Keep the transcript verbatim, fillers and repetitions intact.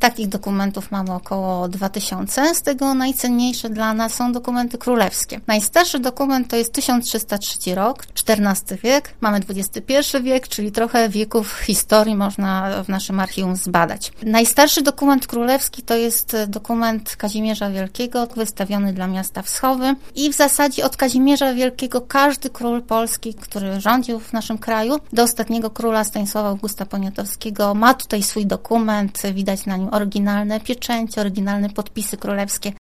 Takich dokumentów mamy około dwa tysiące. Z tego najcenniejsze dla nas są dokumenty królewskie. Najstarszy dokument to jest tysiąc trzysta trzeci rok, czternasty wiek. Mamy dwudziesty pierwszy wiek, czyli trochę wieków historii można w naszym archiwum zbadać. Najstarszy dokument królewski to jest dokument Kazimierza Wielkiego, wystawiony dla miasta Wschowy. I w zasadzie od Kazimierza Wielkiego każdy król polski, który rządził w naszym kraju, do ostatniego króla Stanisława Augusta Poniatowskiego ma tutaj swój dokument. Widać na nim oryginalne pieczęcie, oryginalne podpisy królewskie.